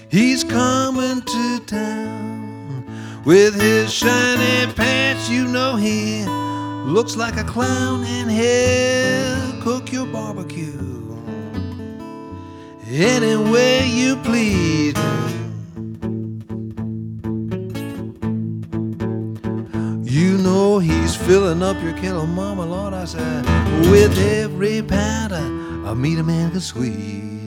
He's coming to town with his shiny pants. You know he looks like a clown, and he'll cook your barbecue any way you please. You know he's filling up your kettle, Mama, Lord, I said, with every pound of meat a man can squeeze.